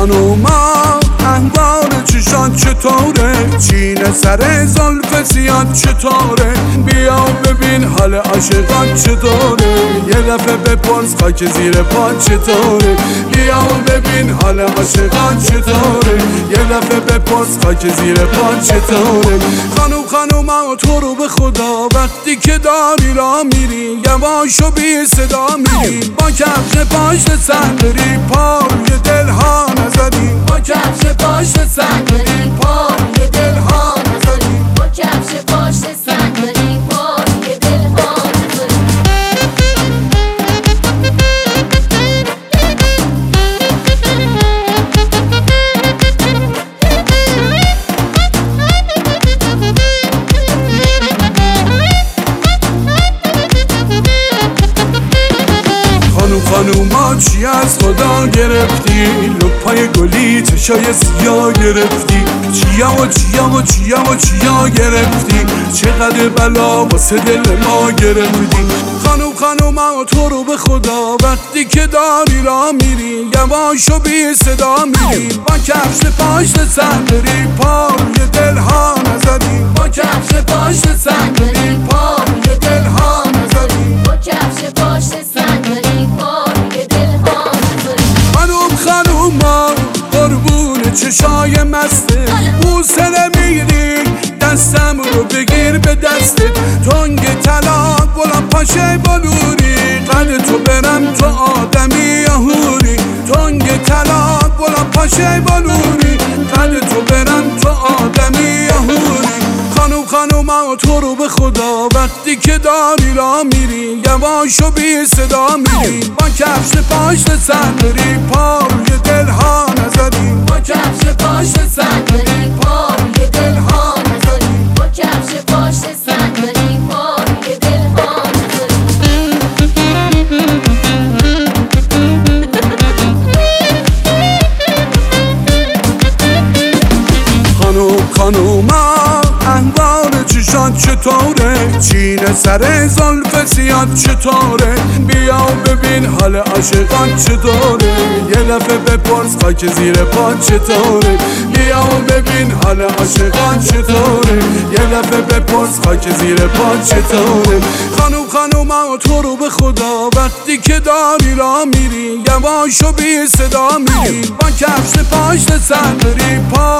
خانوما احوال چشات چطوره؟ چین سر زلف سیاد چطوره؟ بیا ببین حال عاشقات چطوره؟ یه دفعه بپرس خاک زیر پا چطوره؟ بیا ببین حال عاشقات چطوره؟ یه دفعه بپرس خاک زیر پا چطوره؟ خانوما تو رو به خدا وقتی که داری را میری یواش و بی صدا میری، با کفش پاشت سندری پای دلها نزدی، با کفش پاشت سندری پای دلها نزدی، با کفش پاشت سندری پای دلها نزدی. خانوما چی از خدا گرفتی؟ لپای گلی چشای سیاه گرفتی، چیا گرفتی؟ چقدر بلا واسه دل ما گرفتی؟ خانوما تو رو به خدا وقتی که داری را میری یواش و بی صدا میری، با کفش پاشت سندری پای دلها نزدی، با کفش پاشت سندری پای دلها نزدی، با کفش پاشت سندری پای دلها نزدی. خانوما قربون چشای مسته بوسه نمیگیری دستم رو بگیر به دستت، تنگ طلاق بلند پاشه بلوری قد تو برم تو آدمی یهوری، تنگ طلاق بلند پاشه بلوری قد تو برم تو آدمی یهوری. خانوما تو رو به خدا وقتی که داری را میری یواش و بی صدا میری، با کفش پاشت سندری پای دلها نزدی، با کفش پاشت سندری پای دلها نزدی، با کفش پاشت سندری پای دلها نزدی. خانوما احوال چشات چطوره؟ چین سر زلف سیاد چطوره؟ بیا ببین حال عاشقات چطوره؟ یه دفعه بپرس خاک زیر پا چطوره؟ بیا ببین حال عاشقات چطوره؟ یه دفعه بپرس خاک زیر پا چطوره؟ خانوما تو رو به خدا وقتی که داری را میری یواش و بی صدا میری، با کفش پاشت سندری پا